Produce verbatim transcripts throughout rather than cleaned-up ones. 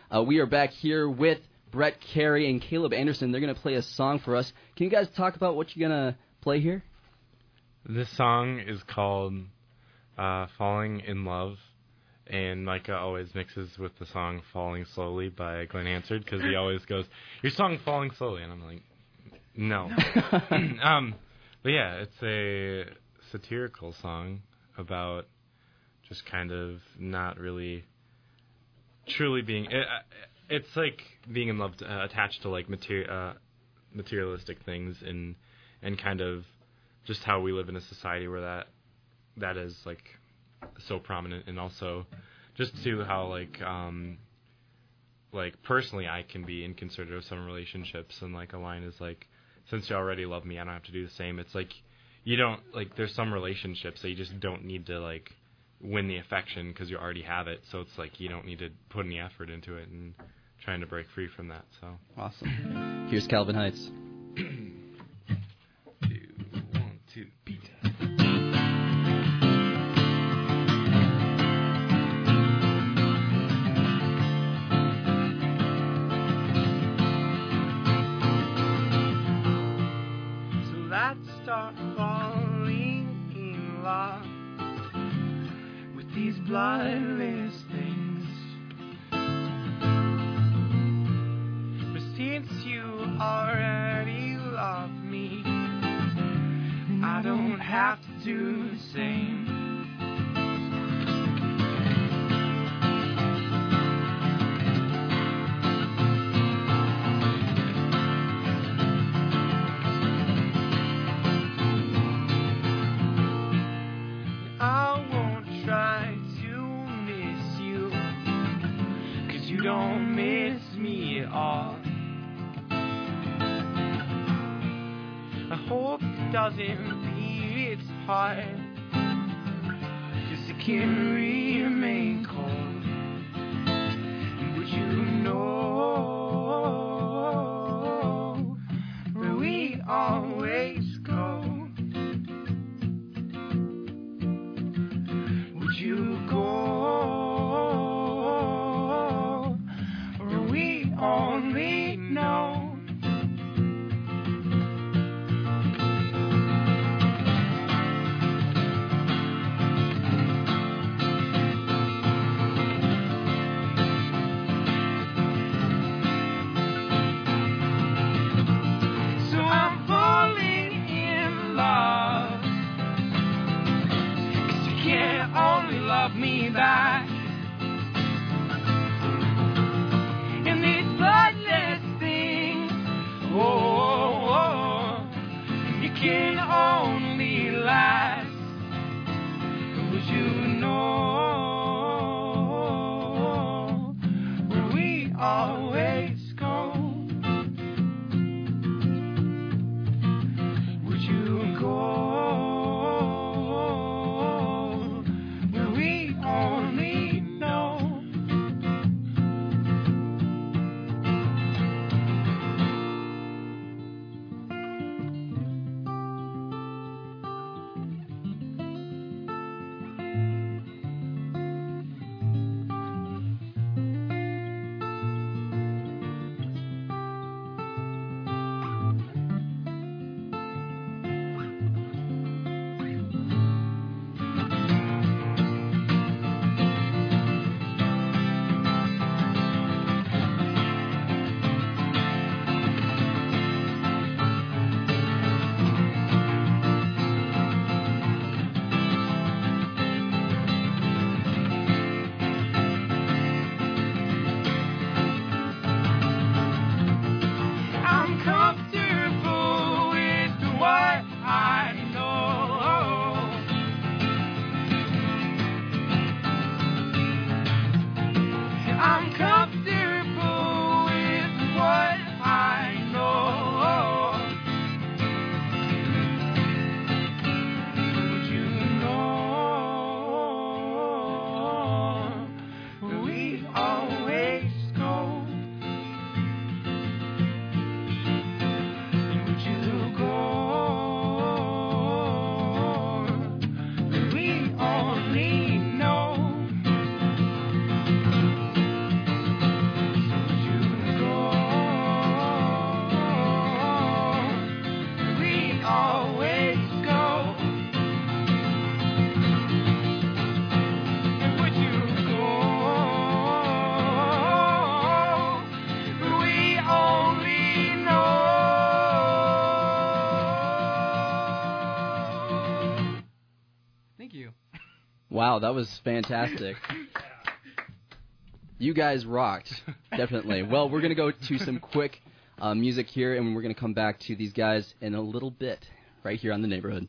Uh, we are back here with Brett Carey and Caleb Anderson. They're going to play a song for us. Can you guys talk about what you're going to play here? This song is called uh, Falling in Love, and Micah always mixes with the song Falling Slowly by Glenn Hansard, because he always goes, your song Falling Slowly, and I'm like, no. um, but yeah, it's a satirical song about just kind of not really truly being, it, it's like being in love, uh, attached to like materi- uh, materialistic things, and and kind of just how we live in a society where that that is like so prominent, and also just to how like um like personally I can be inconsiderate of some relationships, and like a line is like, since you already love me, I don't have to do the same. It's like you don't like there's some relationships that you just don't need to like win the affection because you already have it, so it's like you don't need to put any effort into it, and trying to break free from that. So awesome. Here's Calvin Heights. To beat. So let's start falling in love with these bloodless things. But since you already love me, I don't have to do the same. I won't try to miss you, 'cause you don't miss me at all. I hope it doesn't beat its heart, 'cause it can remain cold. And would you know where we always go? Would you go where we only know? Me back in these bloodless things. Oh, oh, oh, you can only last. Would you know where we always go? Would you go? Only know. Wow, that was fantastic. You guys rocked, definitely. Well, we're going to go to some quick uh, music here, and we're going to come back to these guys in a little bit, right here on The Neighborhood.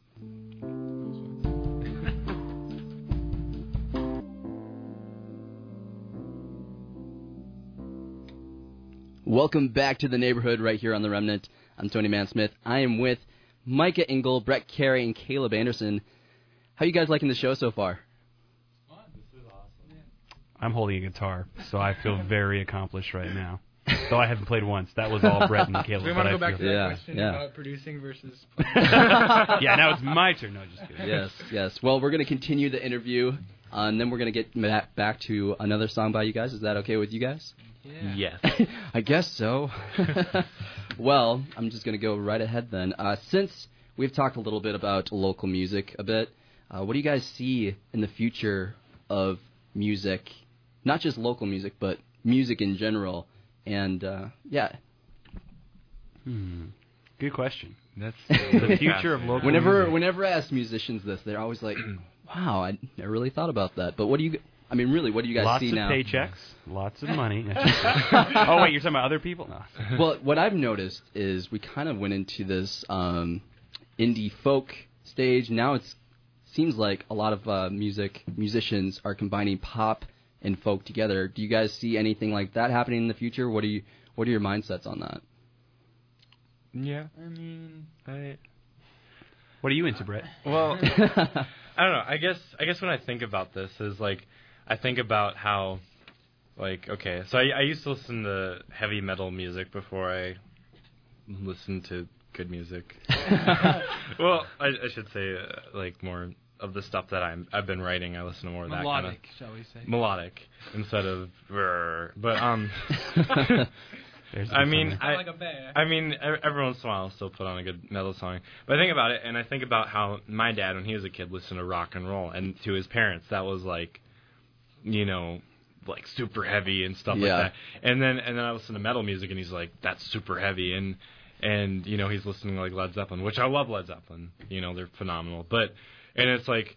Welcome back to The Neighborhood right here on The Remnant. I'm Tony Mansmith. I am with Micah Engel, Brett Carey, and Caleb Anderson. How you guys liking the show so far? This is awesome. I'm holding a guitar, so I feel very accomplished right now. Though I haven't played once. That was all Brett and Caleb. Do we want to but go I back to feel- that Yeah, question yeah. about producing versus playing? Yeah, now it's my turn. No, just kidding. Yes, yes. Well, we're going to continue the interview, uh, and then we're going to get ma- back to another song by you guys. Is that okay with you guys? Yeah. Yes. I guess so. Well, I'm just going to go right ahead then. Uh, since we've talked a little bit about local music a bit, uh, what do you guys see in the future of music? Not just local music, but music in general. And, uh, yeah. Hmm. Good question. That's The future of local Whenever music. whenever I ask musicians this, they're always like, wow, I never really thought about that. But what do you... I mean, really, what do you guys Lots see of now? paychecks, lots of money. Oh, wait, you're talking about other people? No. Well, what I've noticed is we kind of went into this um, indie folk stage. Now it seems like a lot of uh, music musicians are combining pop and folk together. Do you guys see anything like that happening in the future? What are you? What are your mindsets on that? Yeah. I mean, I. What are you into, Brett? Well, I don't know. I guess I guess when I think about this is like I think about how like okay, so I, I used to listen to heavy metal music before I listened to good music. Well, I, I should say uh, like more of the stuff that I'm I've been writing. I listen to more of that kind of Melodic, shall we say? melodic instead of brr. But um There's I the mean, song. I, like a bear. I mean, ev- every once in a while I'll still put on a good metal song. But I think about it, and I think about how my dad, when he was a kid, listened to rock and roll, and to his parents, that was like, you know, like super heavy and stuff Yeah. like that. And then, and then I listen to metal music, and he's like, that's super heavy, and and you know, he's listening to like Led Zeppelin, which I love Led Zeppelin. You know, they're phenomenal. But and it's like,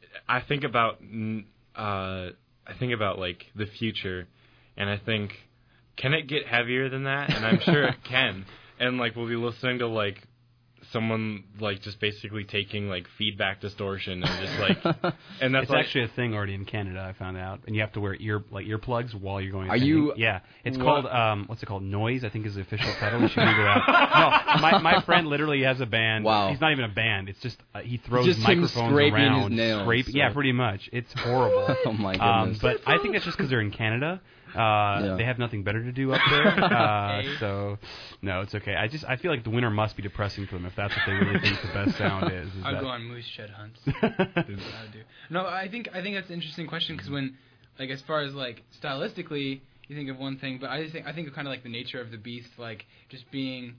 I think about, mm, uh, I think about like the future, and I think. Can it get heavier than that? And I'm sure it can. And like we'll be listening to like someone like just basically taking like feedback distortion and just like and that's It's like, actually a thing already in Canada, I found out. And you have to wear ear like earplugs while you're going Are attending. you- Yeah. It's What? called, um, what's it called? Noise, I think is the official title. You should Google that. No, my, my friend literally has a band. Wow. He's not even a band. It's just, uh, he throws Just him microphones scraping his around. nails, scrape- so- Yeah, pretty much. It's horrible. Oh, my Um, goodness. but I think that's just because they're in Canada. Uh, Yeah. They have nothing better to do up there. Uh, so, no, it's okay. I just, I feel like the winter must be depressing for them if that's what they really think the best sound is. is I'd that- go on moose shed hunts. That's what I would do. No, I think I think that's an interesting question because when, like, as far as like stylistically, you think of one thing, but I just think I think of kind of like the nature of the beast, like just being,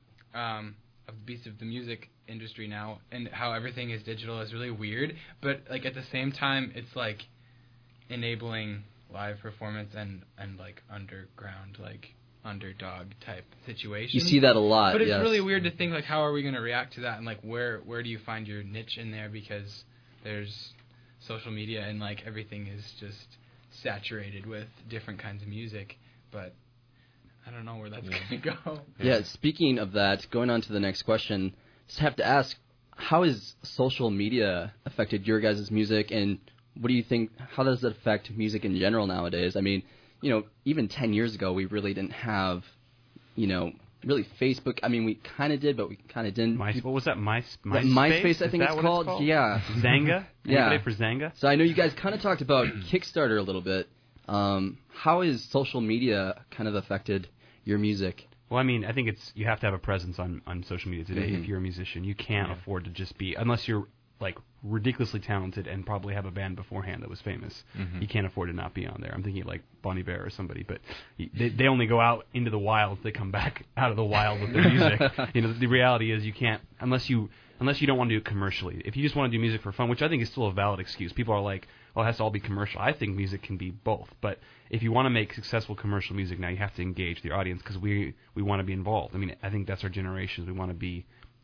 um, of the beast of the music industry now, and how everything is digital is really weird. But like at the same time, it's like enabling live performance and and like underground like underdog type situation. You see that a lot. But it's yes. really weird to think like how are we going to react to that and like where where do you find your niche in there because there's social media and like everything is just saturated with different kinds of music, but I don't know where that's Yeah. going to go. Yeah, speaking of that, going on to the next question, just have to ask, how has social media affected your guys' music, and what do you think, how does it affect music in general nowadays? I mean, you know, even ten years ago, we really didn't have, you know, really Facebook. I mean, we kind of did, but we kind of didn't. My, what was that? My, That MySpace? MySpace, I Is think that it's what called. Yeah. Zanga? Yeah. Anybody for Zanga? So I know you guys kind of talked about Kickstarter a little bit. Um, how has social media kind of affected your music? Well, I mean, I think it's you have to have a presence on, on social media today Mhm. if you're a musician. You can't Yeah. afford to just be, unless you're like ridiculously talented and probably have a band beforehand that was famous. Mhm. You can't afford to not be on there. I'm thinking like Bonnie Bear or somebody, but y- they, they only go out into the wild. They come back out of the wild with their music. You know, the reality is you can't unless you unless you don't want to do it commercially. If you just want to do music for fun, which I think is still a valid excuse. People are like, well, it has to all be commercial. I think music can be both. But if you want to make successful commercial music now, you have to engage the audience because we, we want to be involved. I mean, I think that's our generation. We want to be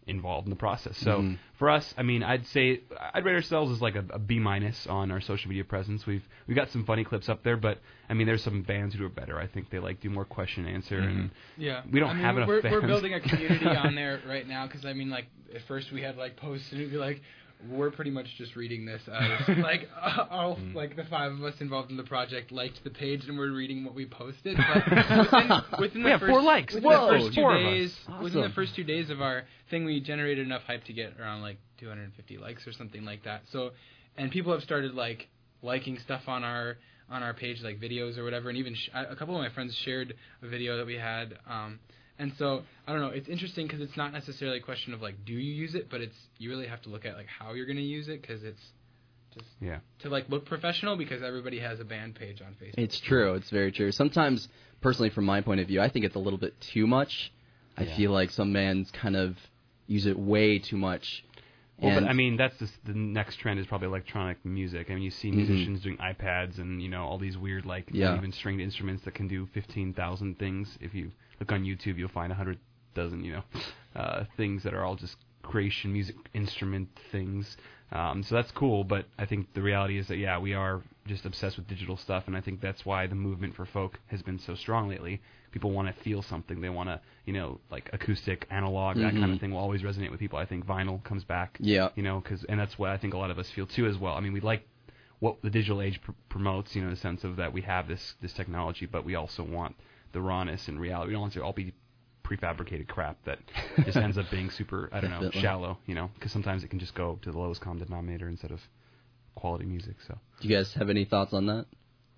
involved in the process. So Mm-hmm. for us, I mean, I'd say I'd rate ourselves as like a, a B minus on our social media presence. We've we've got some funny clips up there, but I mean, there's some bands who do it better. I think they like do more question and answer, Mm-hmm. and Yeah, we don't I mean, have enough we're, fans. We're building a community on there right now because I mean, like at first we had like posts and it'd be like, we're pretty much just reading this as like uh, all Mm. like the five of us involved in the project liked the page and we're reading what we posted. But within, within We the have first, four likes. Within Whoa, the first two four of us. days, within the Awesome. first two days of our thing, we generated enough hype to get around like two hundred fifty likes or something like that. So, and people have started like liking stuff on our on our page, like videos or whatever, and even sh- a couple of my friends shared a video that we had. Um, And so, I don't know, it's interesting because it's not necessarily a question of, like, do you use it, but it's, you really have to look at, like, how you're going to use it because it's just Yeah. to, like, look professional because everybody has a band page on Facebook. It's true. It's very true. Sometimes, personally, from my point of view, I think it's a little bit too much. I Yeah. feel like some bands kind of use it way too much. Well, and but I mean, that's just, the next trend is probably electronic music. I mean, you see musicians doing iPads and you know all these weird like Yeah. not even stringed instruments that can do fifteen thousand things. If you look on YouTube, you'll find a hundred dozen you know uh, things that are all just creation music instrument things. Um, so that's cool, but I think the reality is that yeah, we are just obsessed with digital stuff, and I think that's why the movement for folk has been so strong lately. People want to feel something. They want to, you know, like acoustic, analog, that kind Mhm. of thing will always resonate with people. I think vinyl comes back. Yeah. You know, cause, and that's what I think a lot of us feel too as well. I mean, we like what the digital age pr- promotes, you know, in the sense of that we have this this technology, but we also want the rawness and reality. We don't want it to all be prefabricated crap that just ends up being super, I don't know, Definitely. shallow, you know, because sometimes it can just go to the lowest common denominator instead of quality music. So Do you guys have any thoughts on that?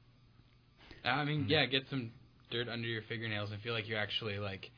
I mean, yeah, get some dirt under your fingernails and feel like you're actually, like,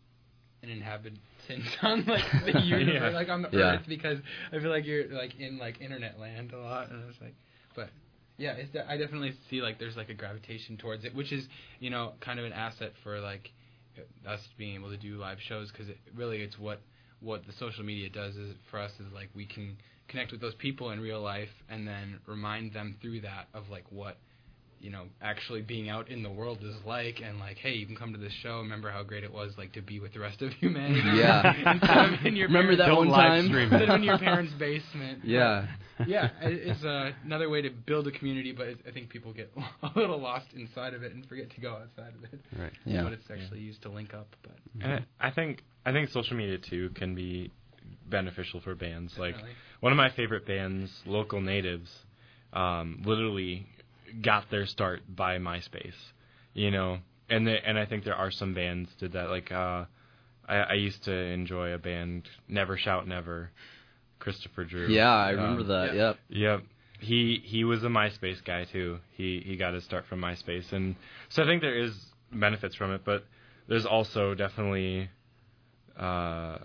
an inhabitant on, like, the universe, Yeah. like, on the Yeah. earth because I feel like you're, like, in, like, internet land a lot, and it's like, but... Yeah, it's de- I definitely see, like, there's, like, a gravitation towards it, which is, you know, kind of an asset for, like, us being able to do live shows, because it, really it's what what the social media does is for us is, like, we can connect with those people in real life and then remind them through that of, like, what, you know, actually being out in the world is like, and, like, hey, you can come to this show, remember how great it was, like, to be with the rest of humanity. Yeah. Instead of in your Remember parents' that Don't one live time? stream Instead of in your parents' basement. Yeah. Yeah, it- it's uh, another way to build a community, but it, I think people get a little lost inside of it and forget to go outside of it. right. Yeah. What it's actually used to link up. But And I I think I think social media too can be beneficial for bands. Like Definitely. one of my favorite bands, Local Natives, um, literally got their start by MySpace. You know, and the, and I think there are some bands did that. Like uh, I, I used to enjoy a band, Never Shout Never, Christopher Drew. Yeah, I remember Um, that. yeah. Yep. Yep. He he was a MySpace guy too. He he got his start from MySpace, and so I think there is benefits from it, but there's also definitely uh,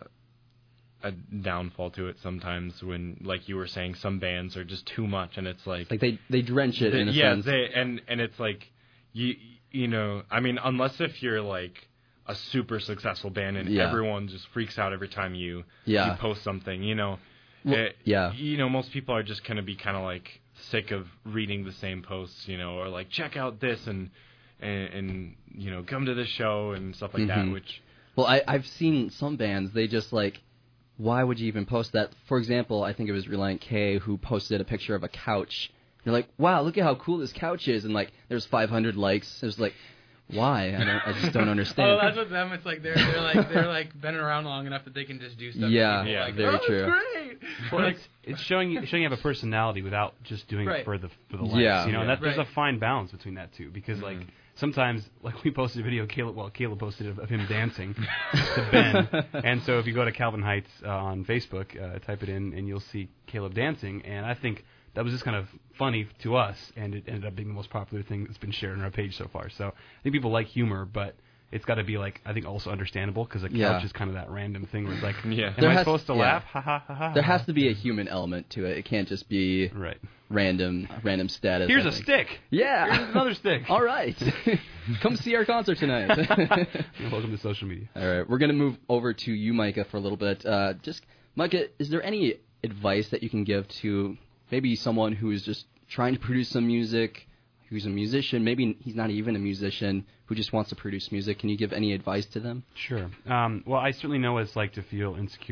a downfall to it sometimes when, like you were saying, some bands are just too much, and it's like, Like they they drench it in a yeah, sense. they and and it's like you you know, I mean, unless if you're like a super successful band and Yeah. everyone just freaks out every time you Yeah. you post something, you know. Well, it- yeah. You know, most people are just going to be kind of like sick of reading the same posts, you know, or like check out this and and, and you know, come to this show and stuff like that, Mhm. which Well, I, I've seen some bands, they just like, why would you even post that? For example, I think it was Reliant K who posted a picture of a couch. You're like, wow, look at how cool this couch is. And like, there's five hundred likes. It was like, why? I don't. I just don't understand. Oh, that's what them. It's like they're they're like they're like been around long enough that they can just do stuff. that Yeah, people yeah, like, very oh, true. It's great. Well, Like, it's, it's showing you showing you have a personality without just doing Right. it for the for the likes. Yeah. You know, and Yeah. that, there's Right. a fine balance between that too, because like sometimes, like we posted a video, Caleb, well, Caleb posted of, of him dancing to Ben, and so if you go to Calvin Heights uh, on Facebook, uh, type it in, and you'll see Caleb dancing, and I think that was just kind of funny to us, and it ended up being the most popular thing that's been shared on our page so far. So I think people like humor, but it's got to be like, I think also understandable, because a couch Yeah. is kind of that random thing where it's like, Yeah. am There I has- supposed to yeah. laugh? Ha ha ha ha. There has to be a human element to it. It can't just be Right. random random status. Here's I a think. stick. Yeah. Here's another stick. All right. Come see our concert tonight. Welcome to social media. All right, we're going to move over to you, Micah, for a little bit. Uh, just, Micah, is there any advice that you can give to maybe someone who is just trying to produce some music, who's a musician, maybe he's not even a musician, who just wants to produce music? Can you give any advice to them? Sure. Um, well, I certainly know what it's like to feel insecure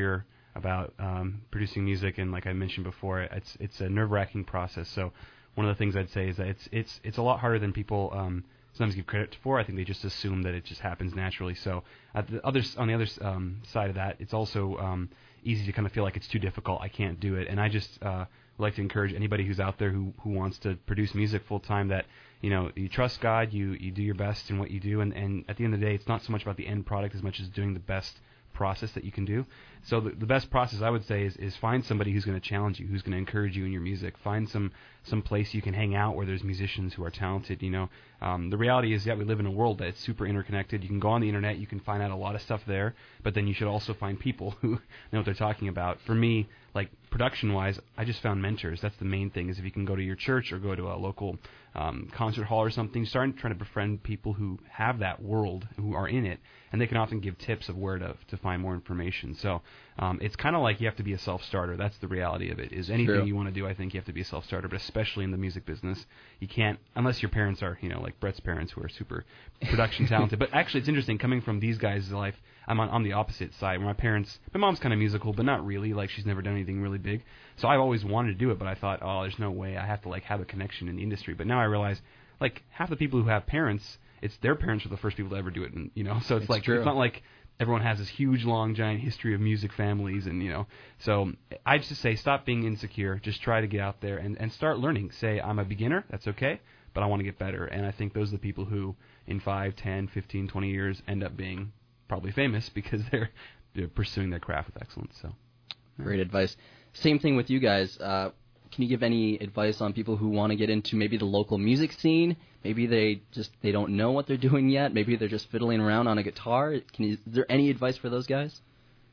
about um, producing music, and like I mentioned before, it's it's a nerve-wracking process. So one of the things I'd say is that it's it's it's a lot harder than people um, sometimes give credit for. I think they just assume that it just happens naturally. So at the other on the other um, side of that, it's also um, easy to kind of feel like it's too difficult. I can't do it, and I just uh, would like to encourage anybody who's out there who who wants to produce music full time that you know you trust God, you you do your best in what you do, and and at the end of the day, it's not so much about the end product as much as doing the best process that you can do. So the, the best process I would say is, is find somebody who's going to challenge you, who's going to encourage you in your music. Find some some place you can hang out where there's musicians who are talented. You know, um, the reality is that we live in a world that's super interconnected. You can go on the internet, you can find out a lot of stuff there, but then you should also find people who know what they're talking about. For me, like production-wise, I just found mentors. That's the main thing. Is if you can go to your church or go to a local um, concert hall or something, start trying to befriend people who have that world, who are in it, and they can often give tips of where to to find more information. So um, it's kind of like you have to be a self-starter. That's the reality of it. Is anything True. you want to do, I think you have to be a self-starter, but especially in the music business, you can't unless your parents are, you know, like Brett's parents who are super production talented. But actually, it's interesting coming from these guys' life. I'm on, on the opposite side. Where my parents, my mom's kind of musical, but not really. Like she's never done anything really big. So I've always wanted to do it, but I thought, oh, there's no way. I have to like have a connection in the industry. But now I realize, like half the people who have parents, it's their parents are the first people to ever do it, and you know. So it's, It's like true. it's not like everyone has this huge, long, giant history of music families, and you know. So I just say, stop being insecure. Just try to get out there and, and start learning. Say, I'm a beginner. That's okay, but I want to get better. And I think those are the people who, in five, ten, fifteen, twenty years, end up being probably famous because they're, they're pursuing their craft with excellence. So, Great advice. Same thing with you guys. Uh, can you give any advice on people who want to get into maybe the local music scene? Maybe they just they don't know what they're doing yet. Maybe they're just fiddling around on a guitar. Can you, is there any advice for those guys?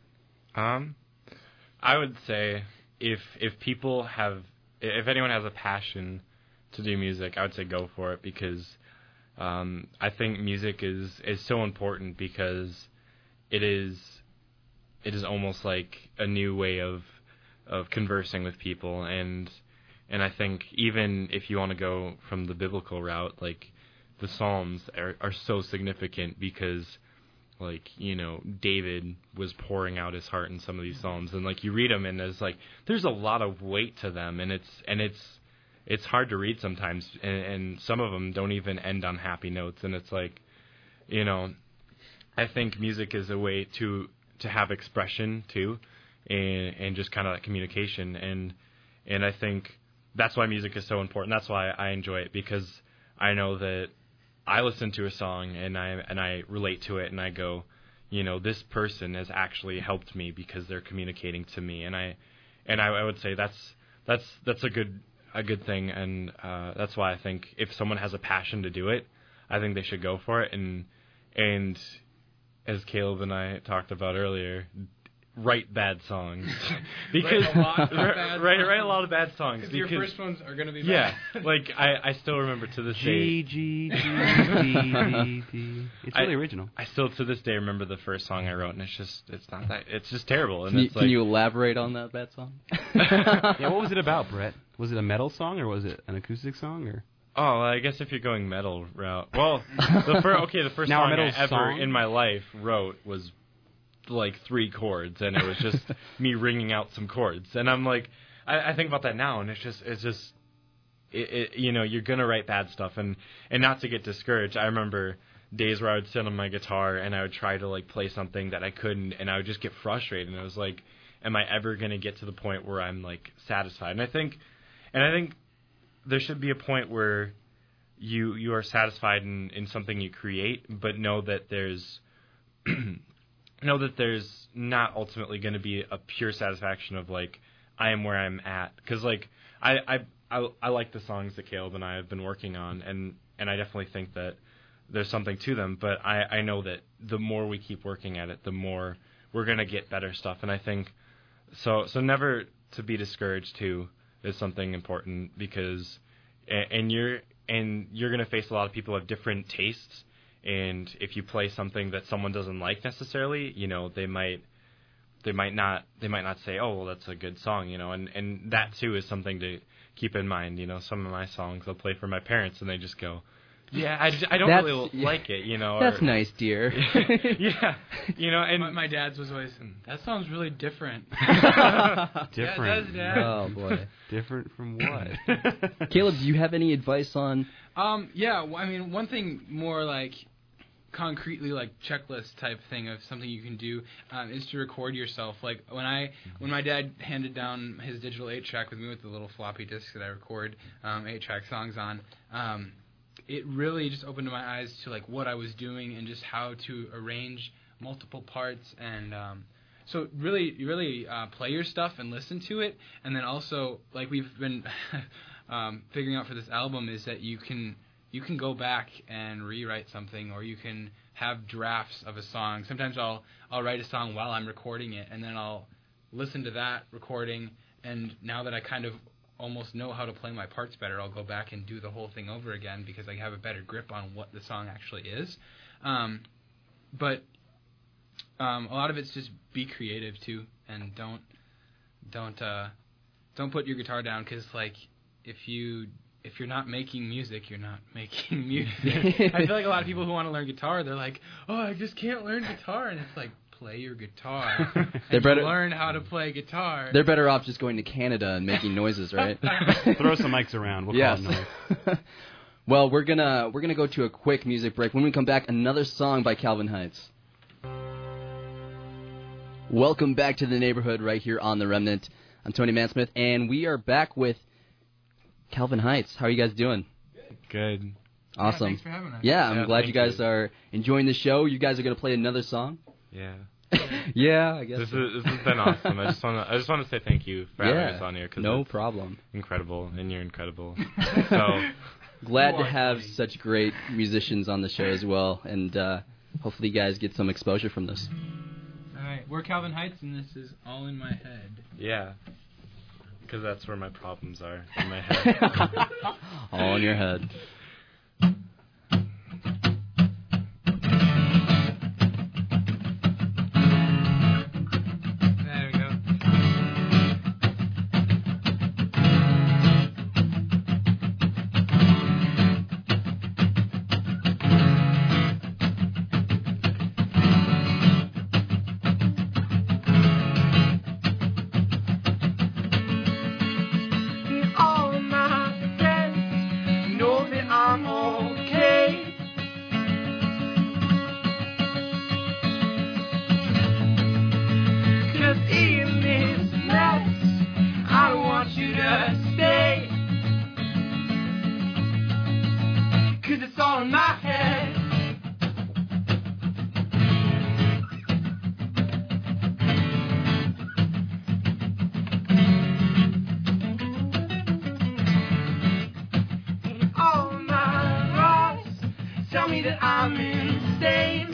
Um, I would say if if people have, if anyone has a passion to do music, I would say go for it because um, I think music is, is so important because it is it is almost like a new way of of conversing with people, and and I think even if you want to go from the biblical route, like the Psalms are, are so significant because, like, you know, David was pouring out his heart in some of these Psalms, and like you read them and there's like there's a lot of weight to them, and it's and it's it's hard to read sometimes, and, and some of them don't even end on happy notes, and it's like, you know, I think music is a way to to have expression too, and and just kind of that communication, and and I think that's why music is so important. That's why I enjoy it, because I know that I listen to a song and I and I relate to it, and I go, you know, this person has actually helped me because they're communicating to me, and I and I, I would say that's that's that's a good a good thing, and uh, that's why I think if someone has a passion to do it, I think they should go for it, and and as Caleb and I talked about earlier, write bad songs because Write a lot of write, bad write, songs. write a lot of bad songs Because your because first ones are going to be yeah, bad. like I, I still remember to this G, day. G, G, G, G, G. It's really I- original. I still to this day remember the first song I wrote, and it's just it's not that it's just terrible. And Can you, it's can like, you elaborate on that bad song? Yeah, what was it about, Brett? Was it a metal song or was it an acoustic song? Or Oh, I guess if you're going metal route. Well, the first okay, the first Now, a song I metal ever song? in my life wrote was like three chords, and it was just me ringing out some chords. And I'm like, I, I think about that now, and it's just it's just it, it, you know, you're gonna write bad stuff, and and not to get discouraged. I remember days where I would sit on my guitar and I would try to like play something that I couldn't, and I would just get frustrated. And I was like, am I ever gonna get to the point where I'm like satisfied? And I think, and I think there should be a point where you you are satisfied in, in something you create, but know that there's know that there's not ultimately going to be a pure satisfaction of like I am where I'm at, because like I, I I I like the songs that Caleb and I have been working on, and and I definitely think that there's something to them, but I I know that the more we keep working at it, the more we're going to get better stuff. And I think so so never to be discouraged too is something important, because and you're and you're going to face a lot of people who have different tastes, and if you play something that someone doesn't like necessarily, you know, they might they might not they might not say, oh, well, that's a good song, you know, and and that too is something to keep in mind. You know, some of my songs I'll play for my parents, and they just go, Yeah, I, just, I don't That's- really yeah. like it, you know. That's or, nice, dear. yeah, you know, and My, my dad's was always, that sounds really different. Different. Yeah, it does, Dad. Oh boy. Different from what? Caleb, do you have any advice on? Um, yeah, well, I mean, one thing more like concretely like checklist type thing of something you can do um, is to record yourself. Like when I when my dad handed down his digital eight track with me with the little floppy disk that I record um, eight track songs on, um, it really just opened my eyes to like what I was doing and just how to arrange multiple parts and um, so really really uh, play your stuff and listen to it, and then also like we've been um, figuring out for this album is that you can you can go back and rewrite something, or you can have drafts of a song. Sometimes I'll I'll write a song while I'm recording it, and then I'll listen to that recording, and now that I kind of almost know how to play my parts better, I'll go back and do the whole thing over again because I have a better grip on what the song actually is. Um, but um, a lot of it's just be creative too, and don't don't uh, don't put your guitar down, because like if you if you're not making music, you're not making music. I feel like a lot of people who want to learn guitar, they're like, oh, I just can't learn guitar, and it's like, play your guitar. They're and better- learn how to play guitar. They're better off just going to Canada and making noises, right? Throw some mics around. We'll yes. call it noise. Well, we're gonna we're gonna go to a quick music break. When we come back, another song by Calvin Heights. Welcome back to the neighborhood right here on The Remnant. I'm Tony Mansmith, and we are back with Calvin Heights. How are you guys doing? good. Awesome. Yeah, thanks for having us. Yeah, I'm Yeah, glad thank you guys you. are enjoying the show. You guys are gonna play another song. Yeah. Yeah, I guess. This so. is this has been awesome. I just want to I just want to say thank you for having yeah, us on here, because no it's problem. incredible, and you're incredible. So Glad You to are have funny. such great musicians on the show as well, and uh, hopefully you guys get some exposure from this. All right, we're Calvin Heights, and this is All in My Head. yeah, because that's where my problems are, in my head. All in your head. There we go. All of my friends know that I'm okay. 'Cause in this mess, I don't want you to stay. 'Cause it's all in my head. All my wrongs tell me that I'm insane.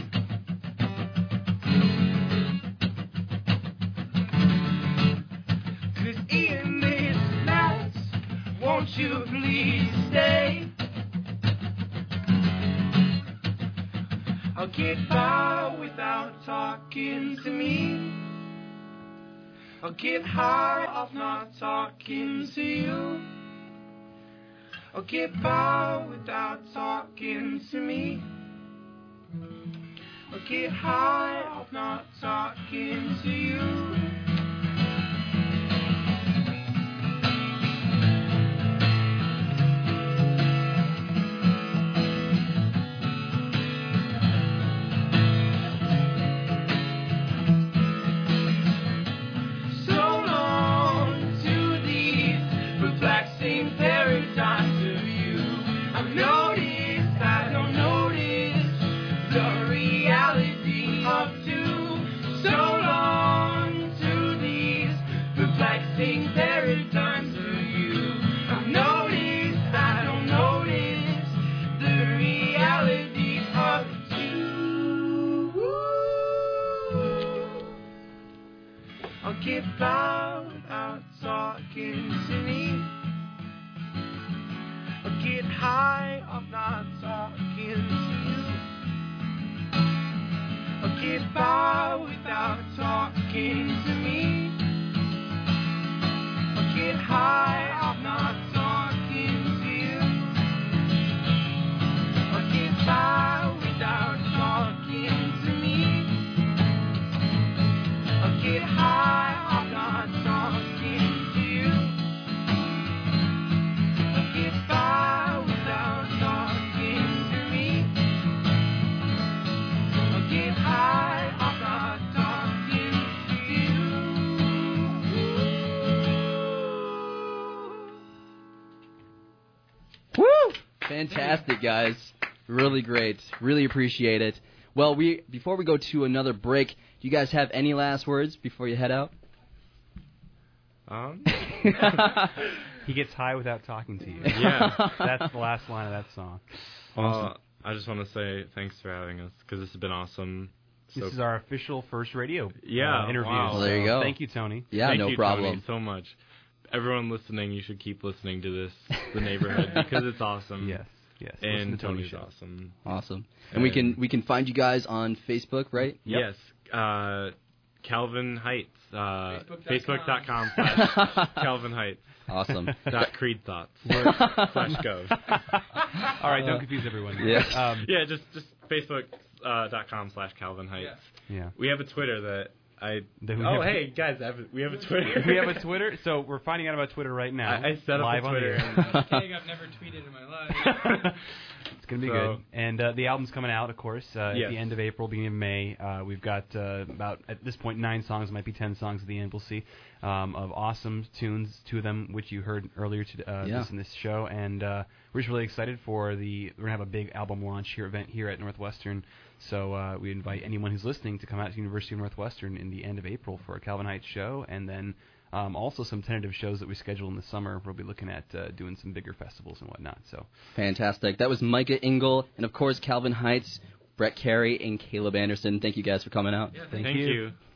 'Cause in this mess, won't you please stay? I'll get by without talking to me. I'll get high off not talking to you. I'll get by without talking to me. I'll get high off not talking to you. So long to these perplexing paradigms of you. I've noticed I don't notice the reality of two. So long to these perplexing paradigms of you. I've noticed I don't notice the reality of two. I'll get by without talking to me. I'll get high off not talking to you. I'll get by without talking to me. I'll get high off not talking to you. Fantastic, guys. Really great. Really appreciate it. Well, we before we go to another break, do you guys have any last words before you head out? Um, He gets high without talking to you. Yeah. That's the last line of that song. well, I just want to say thanks for having us because this has been awesome. So, This is our official first radio Yeah, uh, interview. wow. Well, there you go. Thank you, Tony. Yeah, thank no you, problem. Tony, so much. Everyone listening, you should keep listening to this, The Neighborhood, because it's awesome. Yes, yes. Listen And to Tony's Tony's show. awesome. Awesome. And we can And- we can find you guys on Facebook, right? Yep. Yes. Uh, Calvin Heights. Uh, Facebook dot com. Facebook.com slash Calvin Heights. Awesome. Dot Creed Thoughts. slash Gov. All right, don't confuse everyone. Yeah. Um, Yeah, just just Facebook uh, dot com slash Calvin Heights. yeah. We have a Twitter that I. That we oh, have- hey guys, I have a, we have a Twitter. We have a Twitter, so we're finding out about Twitter right now. I, I set up live a on the Twitter. air. and- Kidding, I've never tweeted in my life. It's gonna be So- good. And uh, the album's coming out, of course, uh, at Yes. the end of April, beginning of May. Uh, we've got uh, about at this point nine songs, might be ten songs at the end. We'll see. Um, of awesome tunes, two of them which you heard earlier to uh, Yeah. this in this show, and uh, we're just really excited for the. We're gonna have a big album launch here event here at Northwestern. So uh, we invite anyone who's listening to come out to University of Northwestern in the end of April for a Calvin Heights show, and then. Um, also, some tentative shows that we schedule in the summer. We'll be looking at uh, doing some bigger festivals and whatnot. So, Fantastic. That was Micah Engel and, of course, Calvin Heights, Brett Carey, and Caleb Anderson. Thank you guys for coming out. Yeah, Thank Thank you. you.